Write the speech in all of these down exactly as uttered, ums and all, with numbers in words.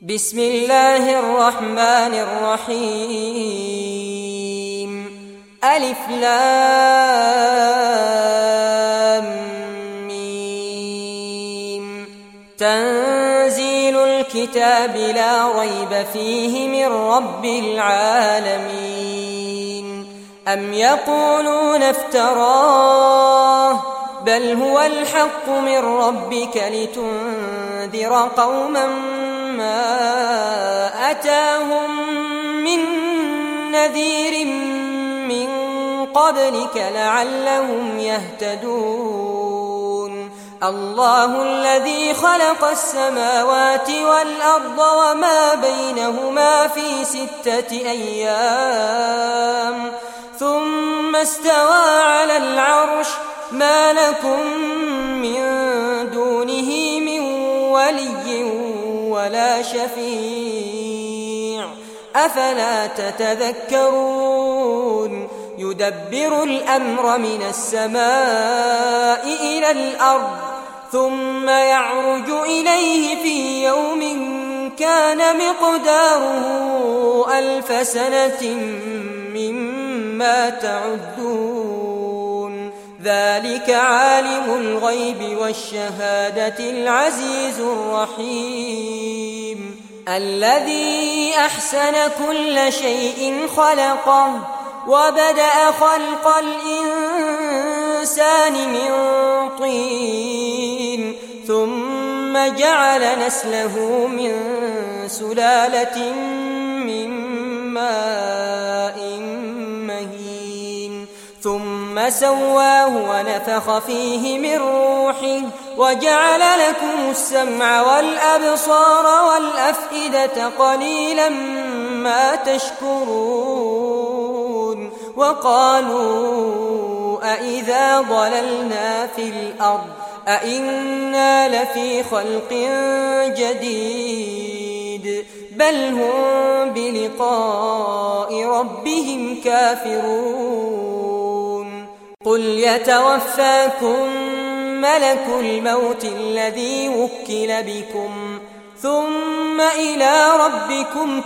بسم الله الرحمن الرحيم ألف لام ميم تنزيل الكتاب لا ريب فيه من رب العالمين أم يقولون افتراه بل هو الحق من ربك لتنذر قوما ما أتاهم من نذير من قبلك لعلهم يهتدون الله الذي خلق السماوات والأرض وما بينهما في ستة أيام ثم استوى على العرش ما لكم من دونه من ولي ولا شفيع أفلا تتذكرون يدبر الأمر من السماء إلى الأرض ثم يعرج إليه في يوم كان مقداره ألف سنة مما تعدون ذلك عالم الغيب والشهادة العزيز الرحيم الذي أحسن كل شيء خلقه وبدأ خلق الإنسان من طين ثم جعل نسله من سلالة من ماء مهين ثم سواه ونفخ فيه من روحه وجعل لكم السمع والأبصار والأفئدة قليلا ما تشكرون وقالوا أإذا ضللنا في الأرض أإنا لفي خلق جديد بل هم بلقاء ربهم كافرون قل يتوفاكم ملك الموت الذي وكل بكم ثم إلى ربكم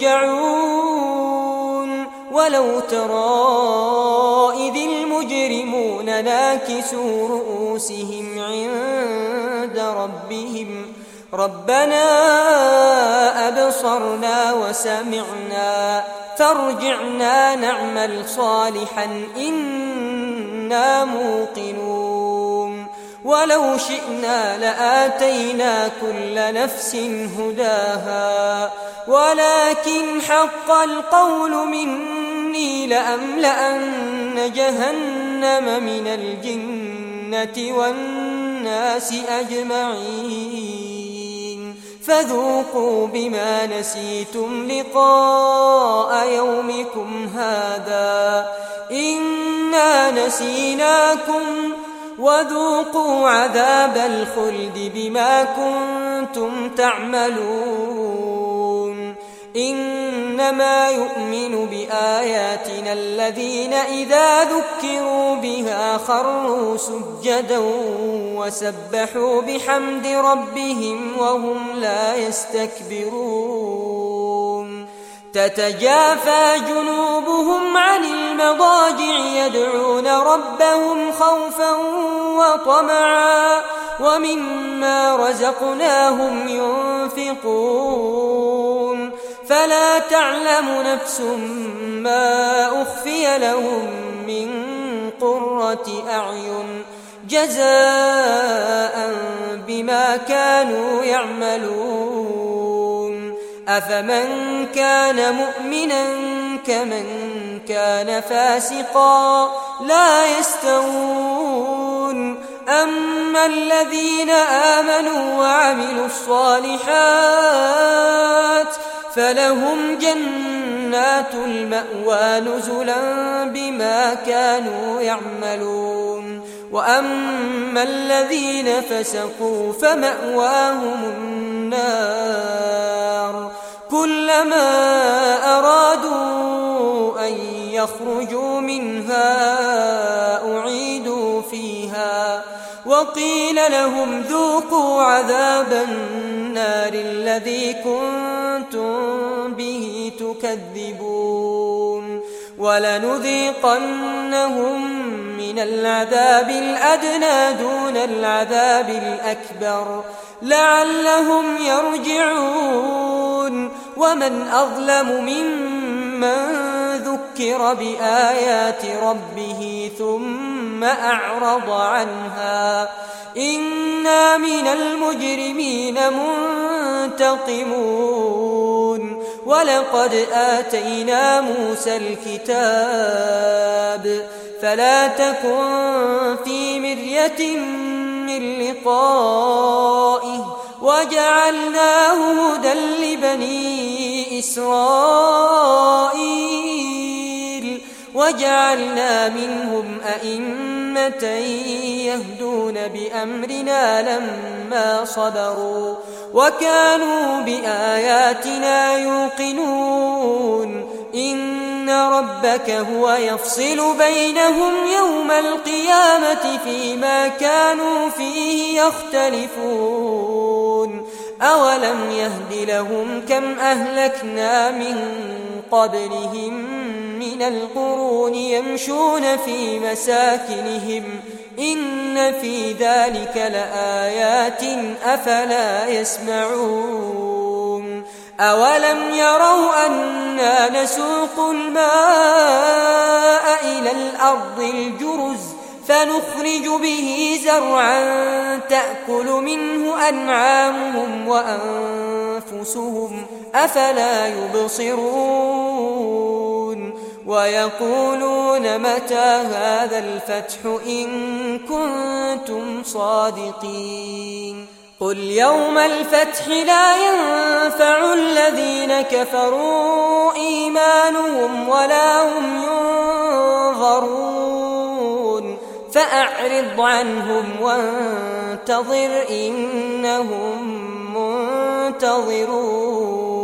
ترجعون ولو ترى إذ المجرمون ناكسوا رؤوسهم عند ربهم ربنا أبصرنا وسمعنا فارجعنا نعمل صالحا إنا موقنون ولو شئنا لآتينا كل نفس هداها ولكن حق القول مني لأملأن جهنم من الجنة والناس أجمعين فذوقوا بما نسيتم لقاء يومكم هذا إنا نسيناكم وذوقوا عذاب الخلد بما كنتم تعملون إنما يؤمن بآياتنا الذين إذا ذكروا بها خروا سجدا وسبحوا بحمد ربهم وهم لا يستكبرون تتجافى جنوبهم عن المضاجع يدعون ربهم خوفا وطمعا ومما رزقناهم ينفقون فلا تعلم نفس ما أخفي لهم من قرة أعين جزاء بما كانوا يعملون أفمن كان مؤمنا كمن كان فاسقا لا يستوون أما الذين آمنوا وعملوا الصالحات فلهم جنات المأوى نزلا بما كانوا يعملون وأما الذين فسقوا فمأواهم النار كلما أرادوا أن يخرجوا منها أعيدوا فيها وقيل لهم ذوقوا عذاب النار الذي كنتم به تكذبون ولنذيقنهم من العذاب الأدنى دون العذاب الأكبر لعلهم يرجعون ومن أظلم ممن ذكر بآيات ربه ثم أعرض عنها إنا من المجرمين منتقمون ولقد آتينا موسى الكتاب فلا تكن في مرية من لقائه وجعلناه هدى لبني إسرائيل وجعلنا منهم أئمة يهدون بأمرنا لما صبروا وكانوا بآياتنا يوقنون إن ربك هو يفصل بينهم يوم القيامة فيما كانوا فيه يختلفون أولم يهد لهم كم أهلكنا من قبلهم من القرون يمشون في مساكنهم إن في ذلك لآيات أفلا يسمعون أولم يروا أنا نسوق الماء إلى الأرض الجرز فنخرج به زرعا تأكل منه أنعامهم وأنفسهم أفلا يبصرون ويقولون متى هذا الفتح إن كنتم صادقين قل يوم الفتح لا ينفع الذين كفروا إيمانهم ولا هم ينظرون فأعرض عنهم وانتظر إنهم منتظرون